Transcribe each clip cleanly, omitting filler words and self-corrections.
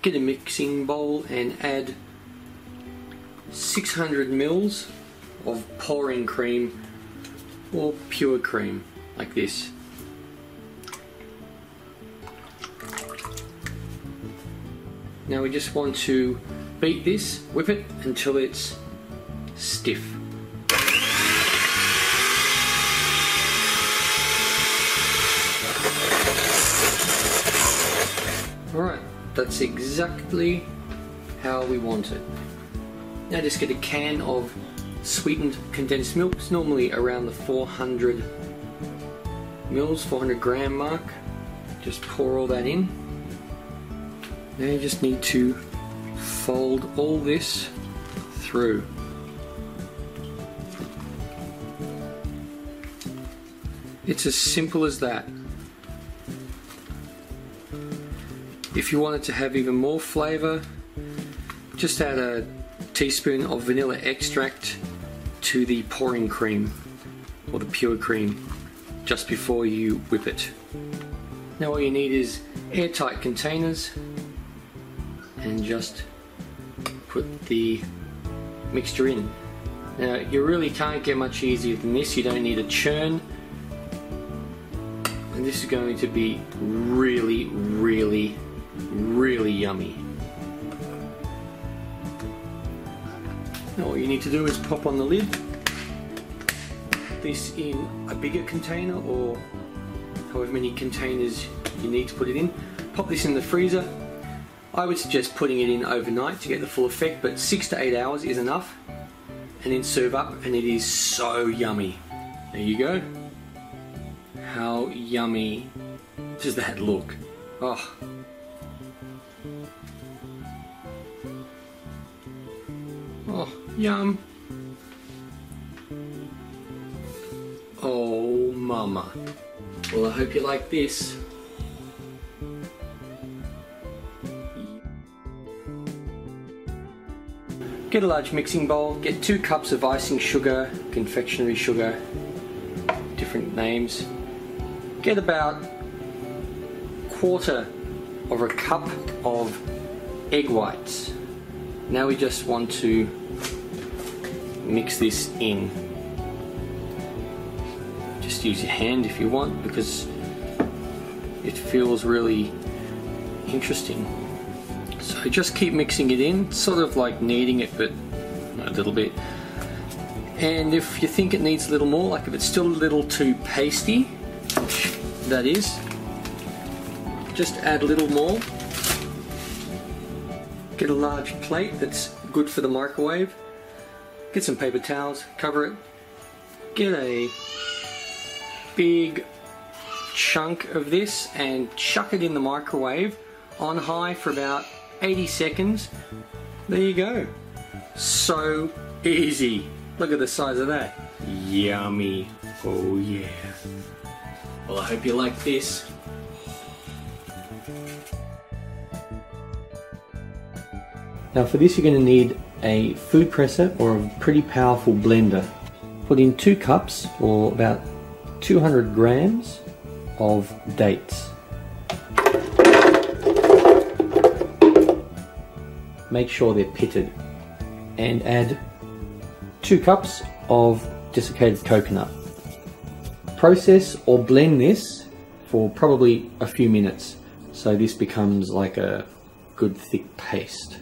get a mixing bowl and add 600 mils of pouring cream or pure cream, like this. Now we just want to beat this, whip it until it's stiff. Alright, that's exactly how we want it. Now just get a can of sweetened condensed milk. It's normally around the 400 mils, 400 gram mark. Just pour all that in. Now you just need to fold all this through. It's as simple as that. If you want it to have even more flavour, just add a teaspoon of vanilla extract to the pouring cream or the pure cream just before you whip it. Now all you need is airtight containers and just put the mixture in. Now you really can't get much easier than this. You don't need a churn, and this is going to be really, really, really yummy. Now all you need to do is pop on the lid, put this in a bigger container or however many containers you need to put it in. Pop this in the freezer. I would suggest putting it in overnight to get the full effect, but 6 to 8 hours is enough. And then serve up, and it is so yummy. There you go. How yummy does that look? Oh. Oh, yum. Oh, mama. Well, I hope you like this. Get a large mixing bowl, get 2 cups of icing sugar, confectionery sugar, different names. Get about 1/4 of a cup of egg whites. Now we just want to mix this in. Just use your hand if you want, because it feels really interesting. So just keep mixing it in, sort of like kneading it, but a little bit. And if you think it needs a little more, like if it's still a little too pasty, which that is, just add a little more. Get a large plate that's good for the microwave. Get some paper towels, cover it. Get a big chunk of this and chuck it in the microwave on high for about 80 seconds. There you go. So easy. Look at the size of that. Yummy. Oh yeah. Well, I hope you like this. Now for this you're going to need a food presser or a pretty powerful blender. Put in 2 cups or about 200 grams of dates. Make sure they're pitted, and add 2 cups of desiccated coconut. Process or blend this for probably a few minutes so this becomes like a good thick paste.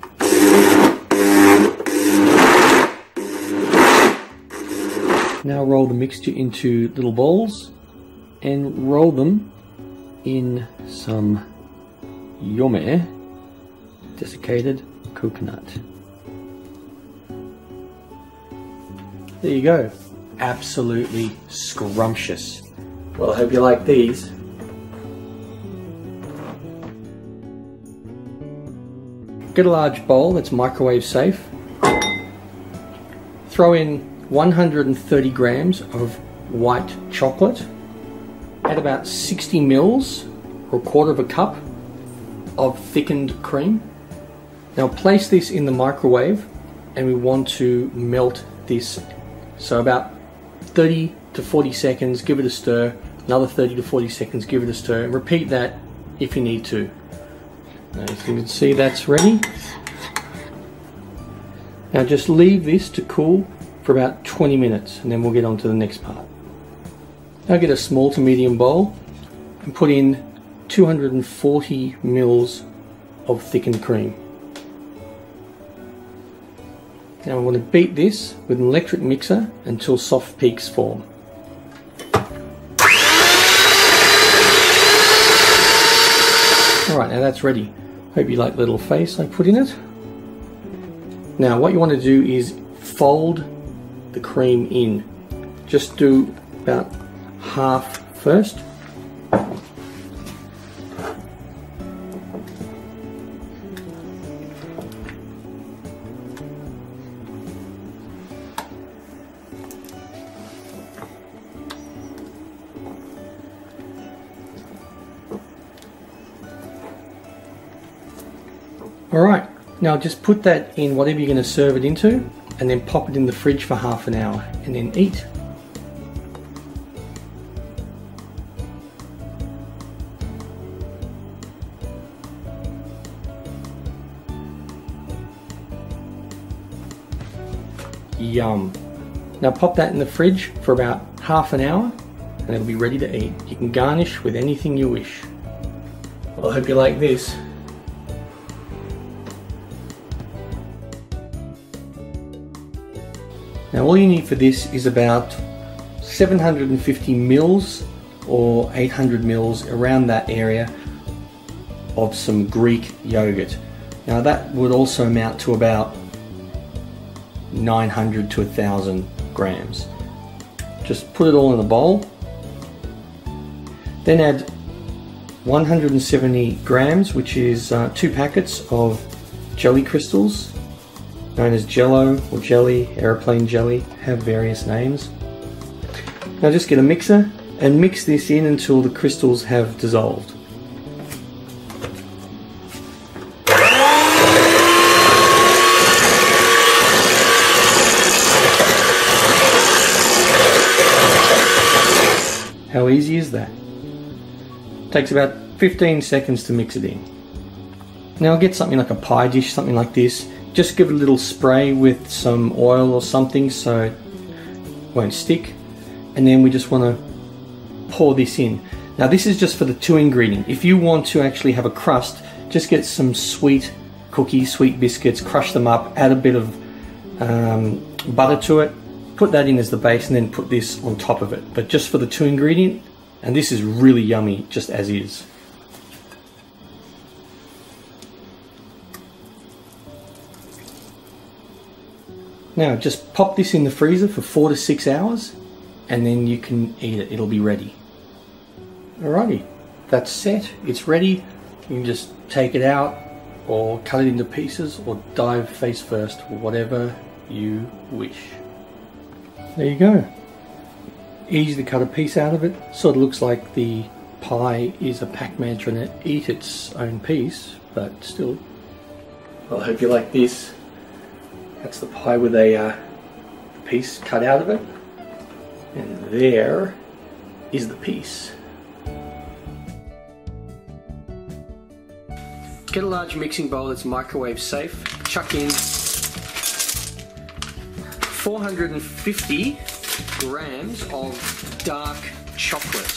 Now roll the mixture into little balls and roll them in some yome desiccated coconut. There you go. Absolutely scrumptious. Well, I hope you like these. Get a large bowl that's microwave safe. Throw in 130 grams of white chocolate. Add about 60 mils or 1/4 of a cup of thickened cream. Now place this in the microwave and we want to melt this. So about 30 to 40 seconds, give it a stir. Another 30 to 40 seconds, give it a stir. And repeat that if you need to. As you can see, that's ready. Now just leave this to cool for about 20 minutes and then we'll get on to the next part. Now get a small to medium bowl and put in 240 mils of thickened cream. Now I'm going to beat this with an electric mixer until soft peaks form. Alright, now that's ready. Hope you like the little face I put in it. Now what you want to do is fold the cream in. Just do about half first. Alright, now just put that in whatever you're going to serve it into and then pop it in the fridge for half an hour and then eat. Yum. Now pop that in the fridge for about half an hour and it'll be ready to eat. You can garnish with anything you wish. Well, I hope you like this. Now all you need for this is about 750 mils or 800 mils, around that area, of some Greek yogurt. Now that would also amount to about 900 to 1000 grams. Just put it all in a bowl. Then add 170 grams, which is 2 packets of jelly crystals, known as Jello or jelly, aeroplane jelly, have various names. Now just get a mixer and mix this in until the crystals have dissolved. How easy is that? Takes about 15 seconds to mix it in. Now get something like a pie dish, something like this. Just give it a little spray with some oil or something so it won't stick. And then we just want to pour this in. Now this is just for the 2 ingredient. If you want to actually have a crust, just get some sweet cookies, sweet biscuits, crush them up, add a bit of butter to it, put that in as the base and then put this on top of it. But just for the 2 ingredient, and this is really yummy just as is. Now just pop this in the freezer for 4 to 6 hours and then you can eat it, it'll be ready. Alrighty, that's set, it's ready. You can just take it out or cut it into pieces or dive face first, whatever you wish. There you go. Easy to cut a piece out of it. Sort of looks like the pie is a Pac-Man trying to eat its own piece, but still. Well, I hope you like this. That's the pie with a piece cut out of it. And there is the piece. Get a large mixing bowl that's microwave safe. Chuck in 450 grams of dark chocolate.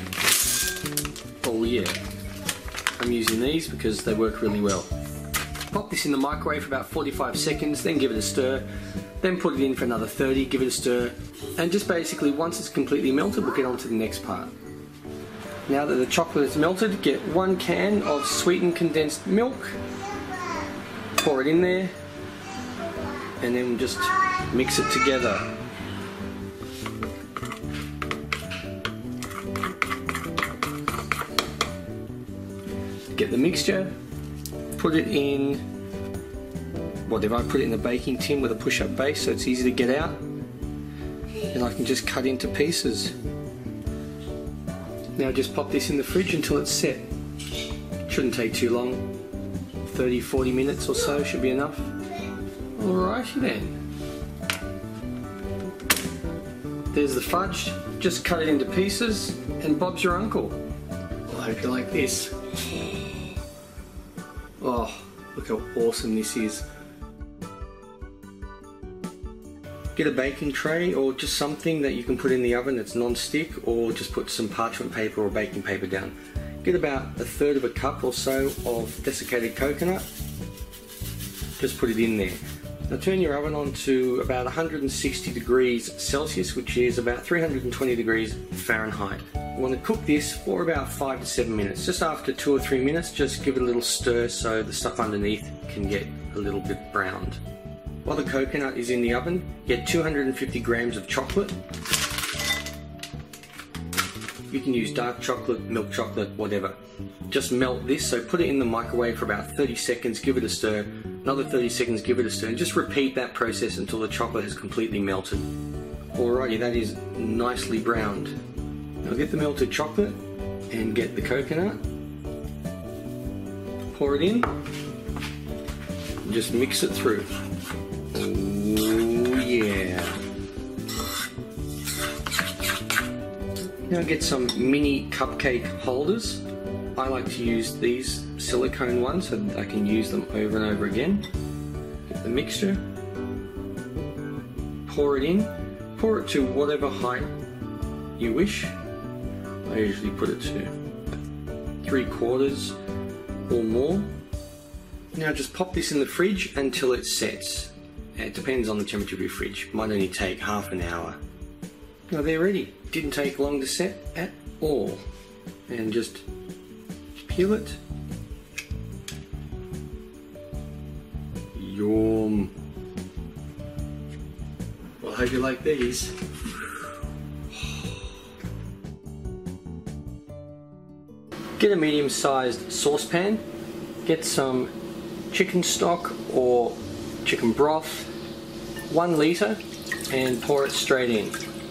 Oh yeah. I'm using these because they work really well. Pop this in the microwave for about 45 seconds, then give it a stir, then put it in for another 30, give it a stir, and just basically once it's completely melted, we'll get on to the next part. Now that the chocolate is melted, get 1 can of sweetened condensed milk, pour it in there, and then just mix it together. Get the mixture, put it in, whatever, I put it in a baking tin with a push-up base so it's easy to get out, and I can just cut into pieces. Now just pop this in the fridge until it's set. Shouldn't take too long, 30-40 minutes or so should be enough. Alrighty then. There's the fudge, just cut it into pieces and Bob's your uncle. Well, I hope you like this. Oh, look how awesome this is. Get a baking tray or just something that you can put in the oven that's non-stick, or just put some parchment paper or baking paper down. Get about 1/3 of a cup or so of desiccated coconut. Just put it in there. Now turn your oven on to about 160 degrees Celsius, which is about 320 degrees Fahrenheit. You want to cook this for about 5 to 7 minutes. Just after 2 or 3 minutes, just give it a little stir so the stuff underneath can get a little bit browned. While the coconut is in the oven, get 250 grams of chocolate. You can use dark chocolate, milk chocolate, whatever. Just melt this, so put it in the microwave for about 30 seconds, give it a stir, another 30 seconds, give it a stir, and just repeat that process until the chocolate has completely melted. Alrighty, that is nicely browned. Now get the melted chocolate and get the coconut, pour it in, and just mix it through. Oh yeah. Now get some mini cupcake holders. I like to use these silicone ones so that I can use them over and over again. Get the mixture, pour it in, pour it to whatever height you wish. I usually put it to 3/4 or more. Now just pop this in the fridge until it sets. It depends on the temperature of your fridge. Might only take half an hour. Now they're ready. Didn't take long to set at all. And just peel it. Yum. Well, I hope you like these. Get a medium-sized saucepan. Get some chicken stock or chicken broth, 1 litre, and pour it straight in.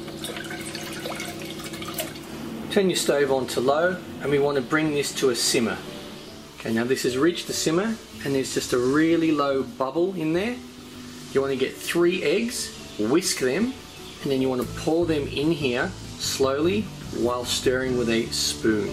Turn your stove on to low, and we want to bring this to a simmer. Okay, now this has reached the simmer and there's just a really low bubble in there. You want to get 3 eggs, whisk them, and then you want to pour them in here slowly while stirring with a spoon.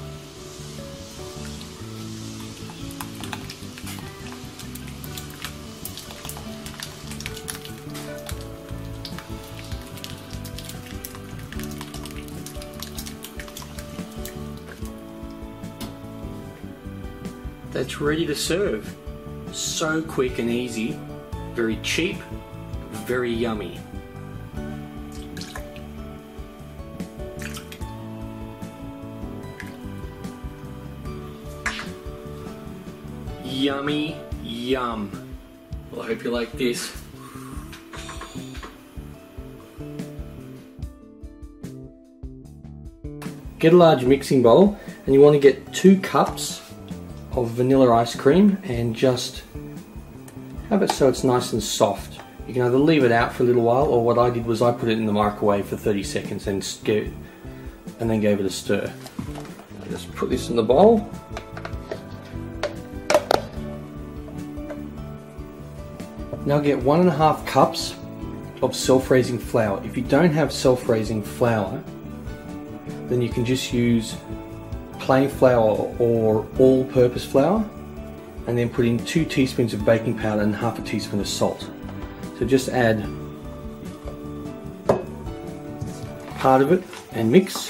That's ready to serve. So quick and easy, very cheap, very yummy. Yummy, yum. Well, I hope you like this. Get a large mixing bowl and you want to get 2 cups of vanilla ice cream and just have it so it's nice and soft. You can either leave it out for a little while, or what I did was I put it in the microwave for 30 seconds and then gave it a stir. I'll just put this in the bowl. Now get 1.5 cups of self-raising flour. If you don't have self-raising flour, then you can just use plain flour or all-purpose flour, and then put in 2 teaspoons of baking powder and 1/2 teaspoon of salt. So just add part of it and mix.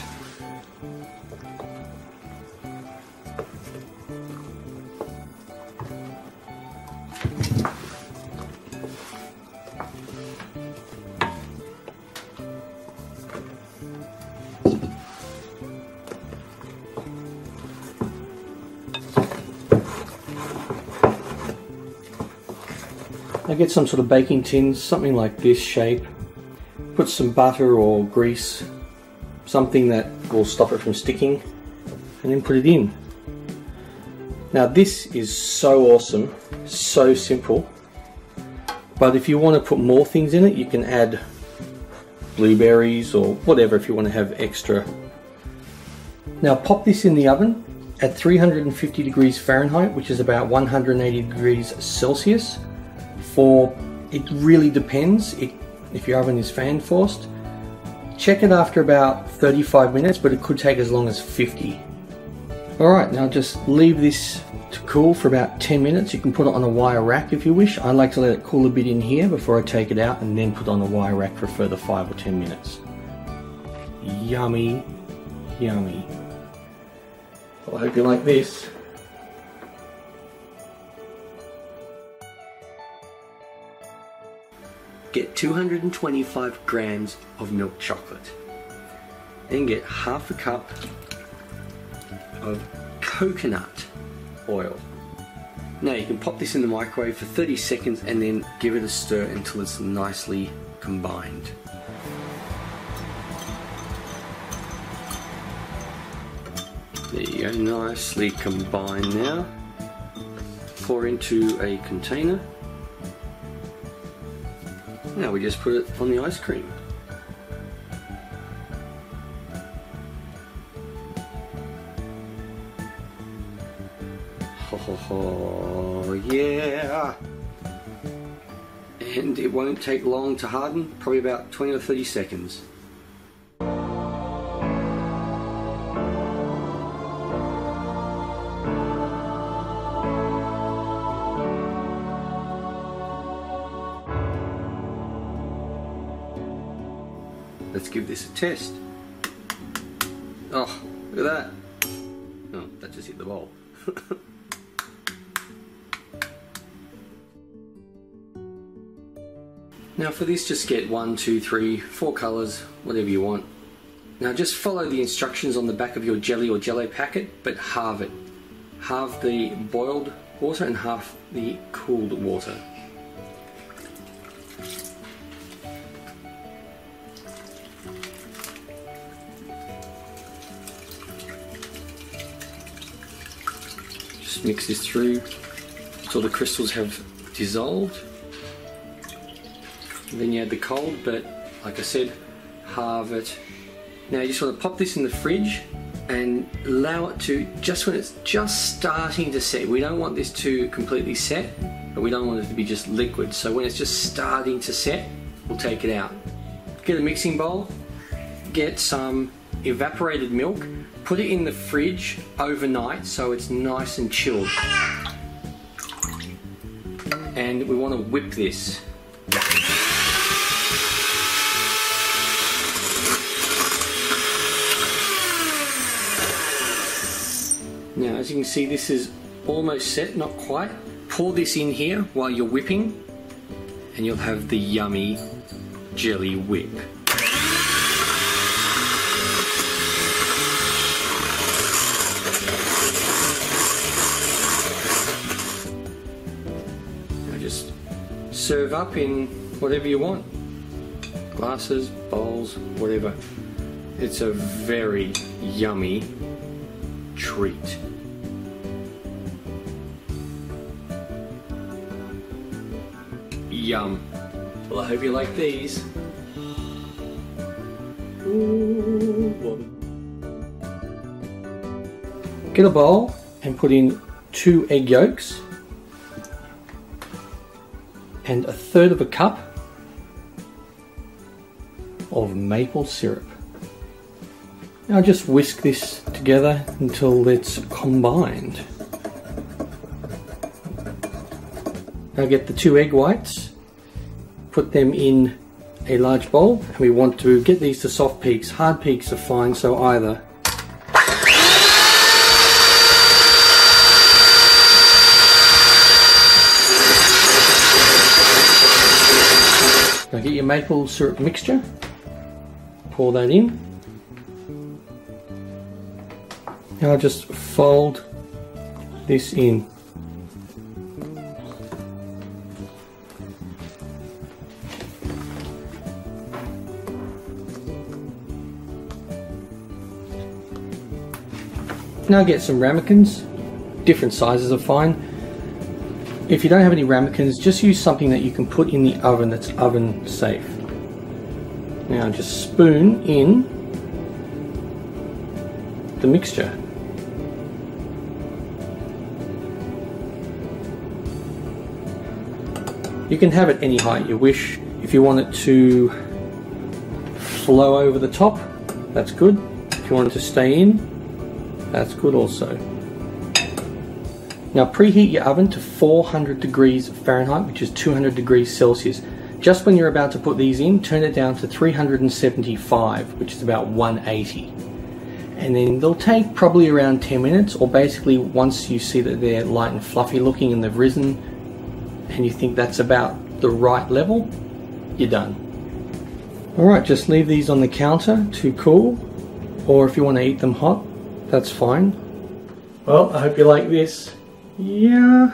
Now get some sort of baking tins, something like this shape. Put some butter or grease, something that will stop it from sticking, and then put it in. Now this is so awesome, so simple, but if you want to put more things in it, you can add blueberries or whatever if you want to have extra. Now pop this in the oven at 350 degrees Fahrenheit, which is about 180 degrees Celsius. It really depends if your oven is fan forced. Check it after about 35 minutes, but it could take as long as 50. Alright, now just leave this to cool for about 10 minutes. You can put it on a wire rack if you wish. I like to let it cool a bit in here before I take it out and then put it on a wire rack for a further 5 or 10 minutes. Yummy, yummy. Well, I hope you like this. Get 225 grams of milk chocolate. Then get half a cup of coconut oil. Now you can pop this in the microwave for 30 seconds and then give it a stir until it's nicely combined. There you go, nicely combined now. Pour into a container. Now we just put it on the ice cream. Oh yeah! And it won't take long to harden, probably about 20 or 30 seconds. Let's give this a test. Oh, look at that. Oh, that just hit the bowl. Now for this, just get 1, 2, 3, 4 colours, whatever you want. Now just follow the instructions on the back of your jelly or jello packet, but halve it. Halve the boiled water and half the cooled water. Just mix this through until the crystals have dissolved. And then you add the cold, but like I said, halve it. Now you just want to pop this in the fridge and allow it to, just when it's just starting to set. We don't want this to completely set, but we don't want it to be just liquid. So when it's just starting to set, we'll take it out. Get a mixing bowl, get some evaporated milk, put it in the fridge overnight so it's nice and chilled. And we want to whip this. Now, as you can see, this is almost set, not quite. Pour this in here while you're whipping, and you'll have the yummy jelly whip. Now just serve up in whatever you want. Glasses, bowls, whatever. It's a very yummy treat. Yum. Well, I hope you like these. Get a bowl and put in 2 egg yolks and 1/3 of a cup of maple syrup. Now just whisk this together until it's combined. Now get the 2 egg whites, put them in a large bowl, and we want to get these to soft peaks. Hard peaks are fine, so either. Now get your maple syrup mixture, pour that in. Now I'll just fold this in. Now get some ramekins. Different sizes are fine. If you don't have any ramekins, just use something that you can put in the oven that's oven safe. Now just spoon in the mixture. You can have it any height you wish. If you want it to flow over the top, that's good. If you want it to stay in, that's good also. Now preheat your oven to 400 degrees Fahrenheit, which is 200 degrees Celsius. Just when you're about to put these in, turn it down to 375, which is about 180. And then they'll take probably around 10 minutes, or basically once you see that they're light and fluffy looking and they've risen, and you think that's about the right level, you're done. Alright, just leave these on the counter to cool, or if you want to eat them hot, that's fine. Well, I hope you like this. Yeah.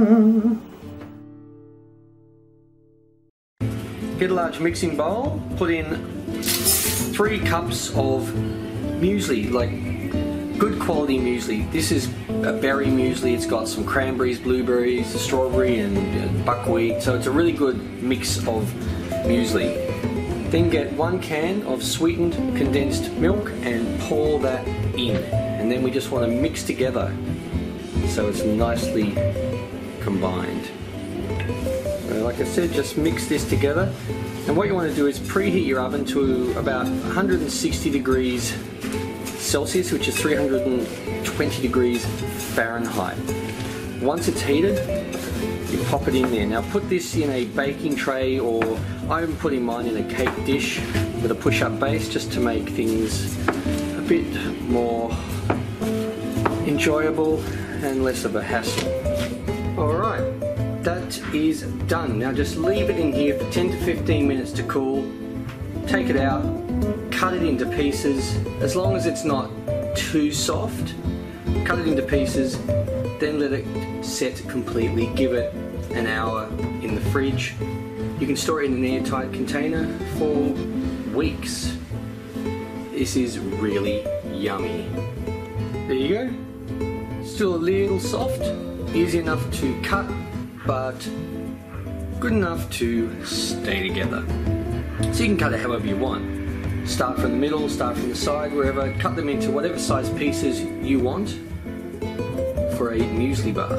Get a large mixing bowl, put in 3 cups of muesli, like good quality muesli. This is a berry muesli. It's got some cranberries, blueberries, strawberry and buckwheat, so it's a really good mix of muesli. Then get 1 can of sweetened condensed milk and pour that in, and then we just want to mix together so it's nicely combined. So like I said, just mix this together, and what you want to do is preheat your oven to about 160 degrees Celsius, which is 320 degrees Fahrenheit. Once it's heated, you pop it in there. Now put this in a baking tray, or I'm putting mine in a cake dish with a push-up base, just to make things a bit more enjoyable and less of a hassle. Alright, that is done. Now just leave it in here for 10 to 15 minutes to cool. Take it out, cut it into pieces, as long as it's not too soft. Cut it into pieces, then let it set completely. Give it an hour in the fridge. You can store it in an airtight container for weeks. This is really yummy. There you go. Still a little soft, easy enough to cut, but good enough to stay together. So you can cut it however you want. Start from the middle, start from the side, wherever. Cut them into whatever size pieces you want for a muesli bar.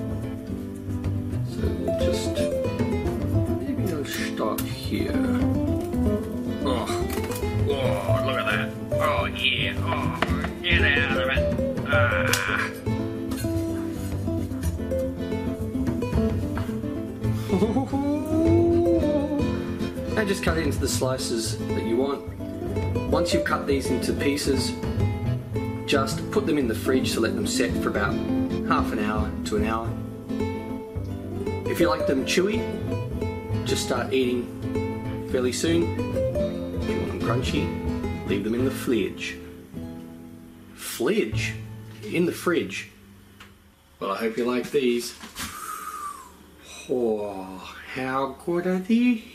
So we'll just, maybe I'll start here. Oh, look at that. Oh yeah, oh, get out of it. Ah. Now just cut it into the slices that you want. Once you've cut these into pieces, just put them in the fridge to let them set for about half an hour to an hour. If you like them chewy, just start eating fairly soon. If you want them crunchy, leave them in the fridge. Fridge? In the fridge. Well, I hope you like these. Oh, how good are these?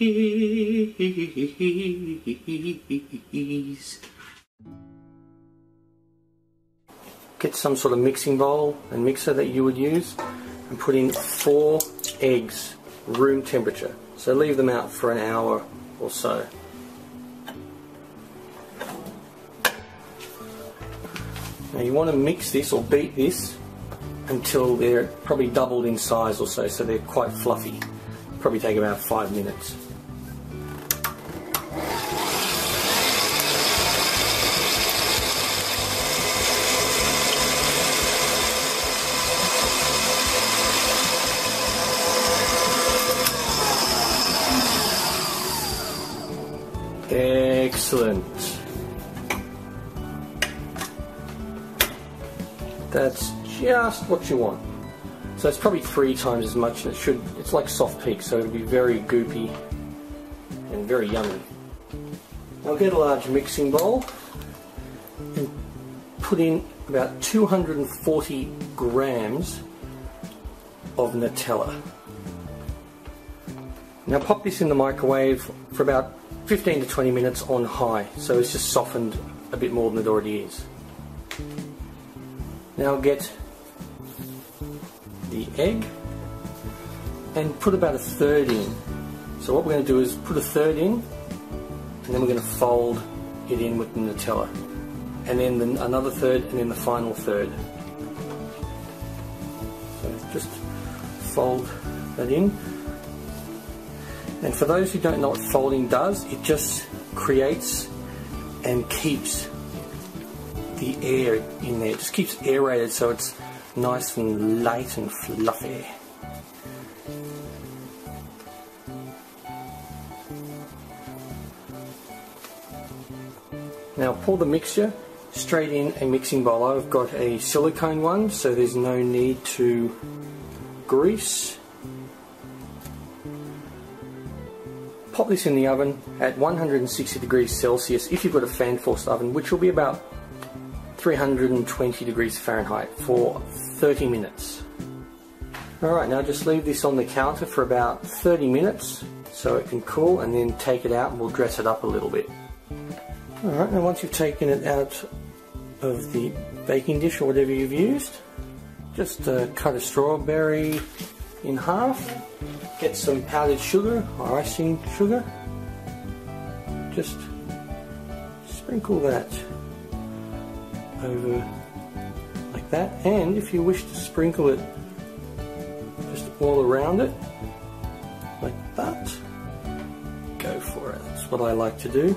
Get some sort of mixing bowl and mixer that you would use and put in 4 eggs, room temperature. So leave them out for an hour or so. Now you want to mix this or beat this until they're probably doubled in size or so, so they're quite fluffy. Probably take about 5 minutes. Excellent. That's just what you want. So it's probably 3 times as much, and it's like soft peak, so it'll be very goopy and very yummy. I'll get a large mixing bowl and put in about 240 grams of Nutella. Now pop this in the microwave for about 15 to 20 minutes on high, so it's just softened a bit more than it already is. Now get the egg and put about 1/3 in. So what we're going to do is put 1/3 in, and then we're going to fold it in with the Nutella, and then another 1/3, and then the final 1/3. So just fold that in. And for those who don't know what folding does, it just creates and keeps the air in there. It just keeps aerated, so it's nice and light and fluffy. Now pour the mixture straight in a mixing bowl. I've got a silicone one, so there's no need to grease. Pop this in the oven at 160 degrees Celsius if you've got a fan forced oven, which will be about 320 degrees Fahrenheit for 30 minutes. Alright, now just leave this on the counter for about 30 minutes so it can cool, and then take it out and we'll dress it up a little bit. Alright, now once you've taken it out of the baking dish or whatever you've used, just cut a strawberry in half, get some powdered sugar or icing sugar, just sprinkle that over like that, and if you wish to sprinkle it just all around it like that, go for it. That's what I like to do.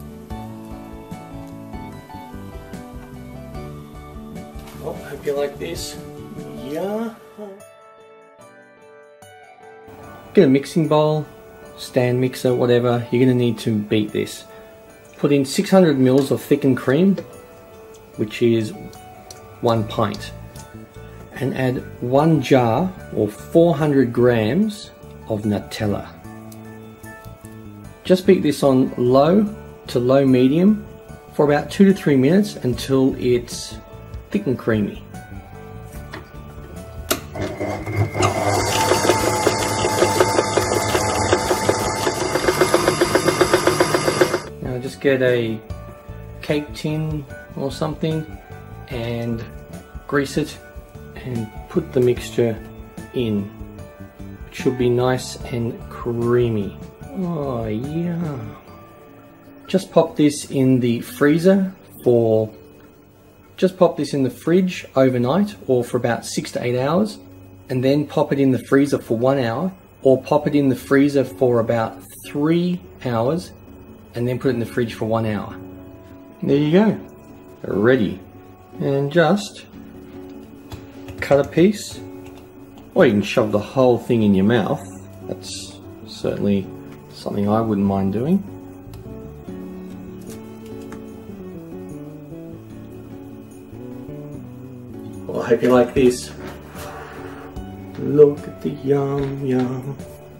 Well, hope you like this. Yeah. Get a mixing bowl, stand mixer, whatever. You're going to need to beat this. Put in 600 ml of thickened cream, which is 1 pint, and add 1 jar or 400 grams of Nutella. Just beat this on low to low medium for about 2 to 3 minutes until it's thick and creamy. Now just get a cake tin or something and grease it and put the mixture in. It should be nice and creamy. Oh yeah. Just pop this in the freezer for Just pop this in the fridge overnight or for about 6 to 8 hours, and then pop it in the freezer for 1 hour, or pop it in the freezer for about 3 hours and then put it in the fridge for 1 hour. There you go, ready. And just cut a piece, or you can shove the whole thing in your mouth. That's certainly something I wouldn't mind doing. Well, I hope you like this. Look at the yum yum.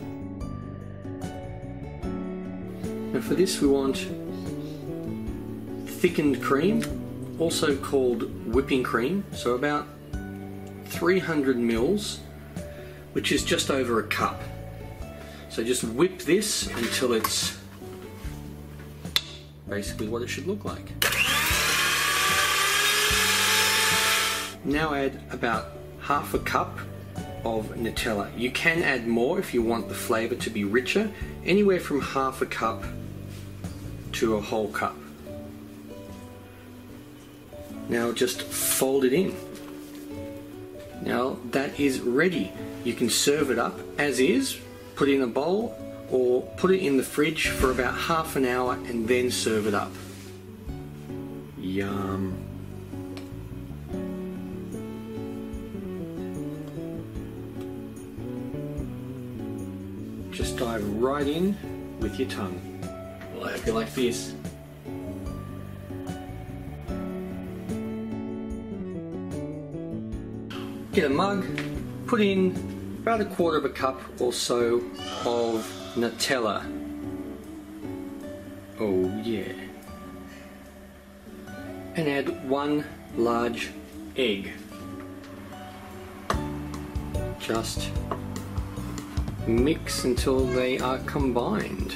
Now for this we want thickened cream, also called whipping cream, so about 300 mils, which is just over a cup. So just whip this until it's basically what it should look like. Now add about half a cup of Nutella. You can add more if you want the flavour to be richer, anywhere from half a cup to a whole cup. Now just fold it in. Now that is ready. You can serve it up as is, put it in a bowl, or put it in the fridge for about half an hour and then serve it up. Yum. Just dive right in with your tongue. Well, I hope you like this. Get a mug, put in about 1/4 cup or so of Nutella. Oh yeah. And add 1 large egg. Just mix until they are combined.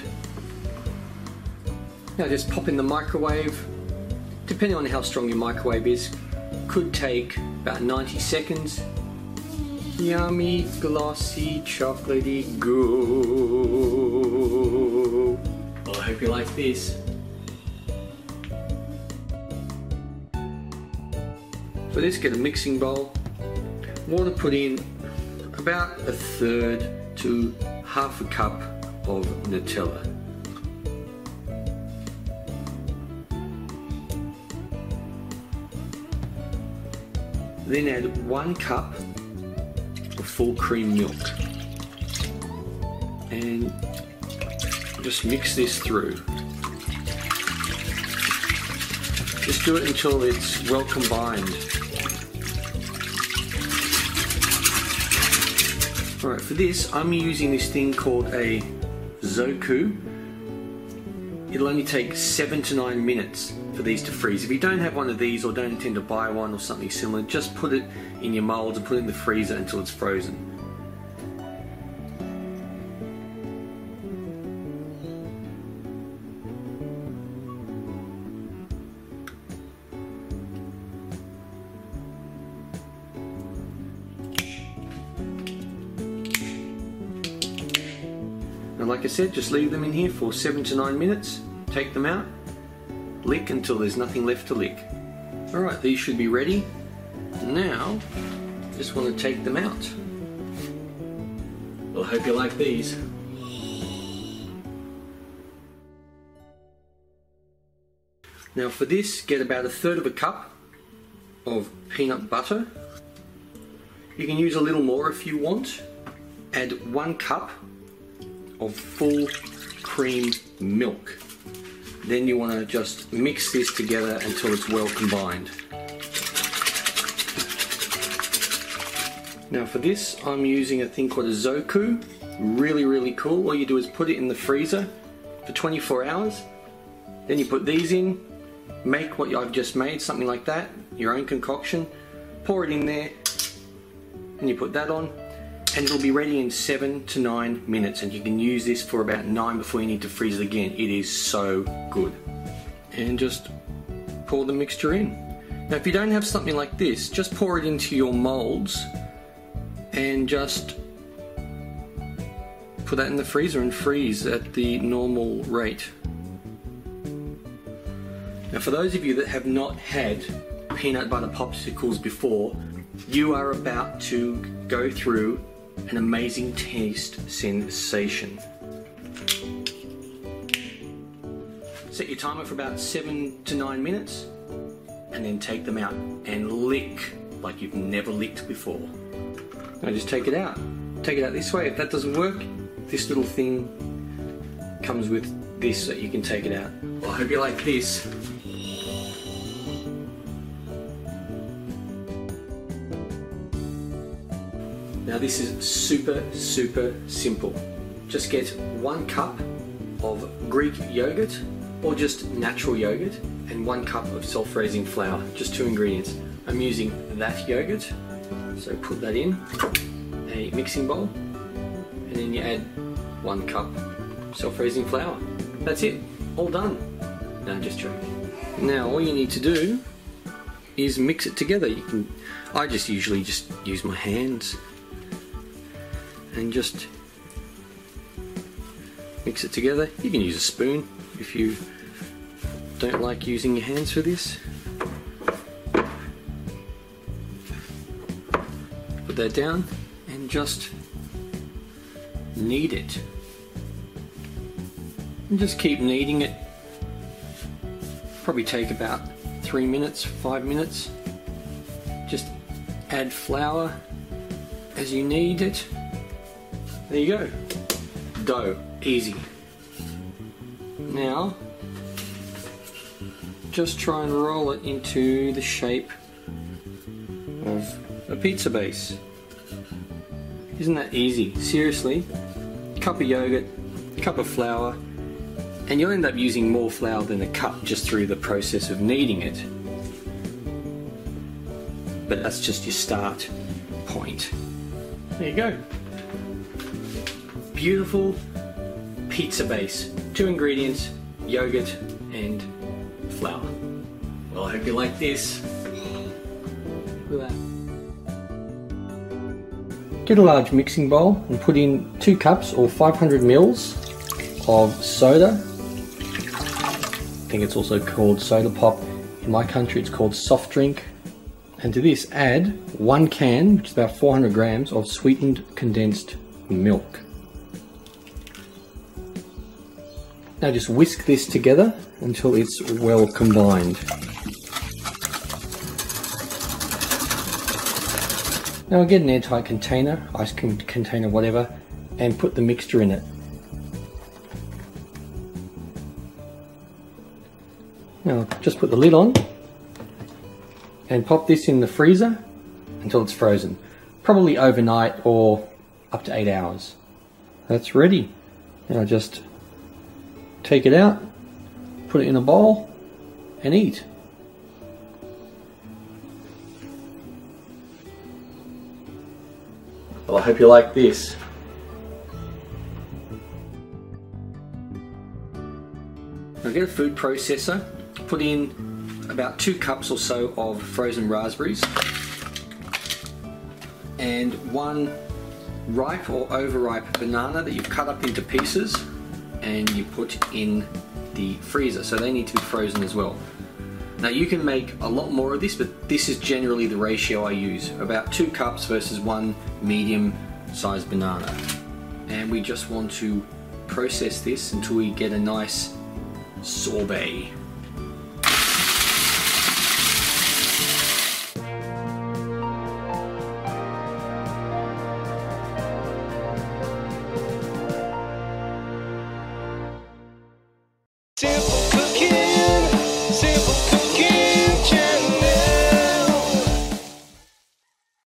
Now just pop in the microwave. Depending on how strong your microwave is, could take about 90 seconds. Yummy, glossy, chocolatey goo. Well, I hope you like this. For this, get a mixing bowl. Water put in about 1/3 to half a cup of Nutella. Then add 1 cup of full cream milk and just mix this through. Just do it until it's well combined. Alright, for this I'm using this thing called a Zoku. It'll only take 7 to 9 minutes for these to freeze. If you don't have one of these or don't intend to buy one or something similar, just put it in your molds and put it in the freezer until it's frozen. And like I said, just leave them in here for 7 to 9 minutes, take them out, lick until there's nothing left to lick. Alright, these should be ready. Now, just want to take them out. Well, I hope you like these. Now for this, get about 1/3 of a cup of peanut butter. You can use a little more if you want. Add 1 cup of full cream milk. Then you want to just mix this together until it's well combined. Now for this, I'm using a thing called a Zoku. Really cool. All you do is put it in the freezer for 24 hours. Then you put these in, make what I've just made, something like that, your own concoction, pour it in there, and you put that on. And it'll be ready in 7 to 9 minutes, and you can use this for about 9 before you need to freeze it again. It is so good. And just pour the mixture in. Now if you don't have something like this, just pour it into your molds and just put that in the freezer and freeze at the normal rate. Now for those of you that have not had peanut butter popsicles before, you are about to go through an amazing taste sensation. Set your timer for about 7 to 9 minutes and then take them out and lick like you've never licked before. Now just take it out. Take it out this way. If that doesn't work, this little thing comes with this so you can take it out. Well, I hope you like this. Now this is super simple. Just get 1 cup of Greek yogurt or just natural yogurt and 1 cup of self-raising flour, just 2 ingredients. I'm using that yogurt, so put that in a mixing bowl and then you add 1 cup self-raising flour. That's it, all done. No, just joking. Now all you need to do is mix it together. I just usually just use my hands and just mix it together. You can use a spoon if you don't like using your hands for this. Put that down and just knead it. And just keep kneading it. Probably take about 3 minutes, 5 minutes. Just add flour as you knead it. There you go. Dough. Easy. Now, just try and roll it into the shape of a pizza base. Isn't that easy? Seriously. Cup of yogurt, cup of flour, and you'll end up using more flour than a cup just through the process of kneading it. But that's just your start point. There you go. Beautiful pizza base. 2 ingredients, yogurt and flour. Well, I hope you like this. Look at that. Get a large mixing bowl and put in 2 cups or 500 mils of soda. I think it's also called soda pop. In my country it's called soft drink. And to this add 1 can, which is about 400 grams of sweetened condensed milk. Now just whisk this together until it's well combined. Now I'll get an airtight container, ice cream container, whatever, and put the mixture in it. Now just put the lid on and pop this in the freezer until it's frozen. Probably overnight or up to 8 hours. That's ready. Now just take it out, put it in a bowl and eat. Well, I hope you like this. Now get a food processor, put in about 2 cups or so of frozen raspberries and 1 ripe or overripe banana that you've cut up into pieces and you put in the freezer, so they need to be frozen as well. Now you can make a lot more of this, but this is generally the ratio I use, about 2 cups versus 1 medium sized banana. And we just want to process this until we get a nice sorbet. Simple.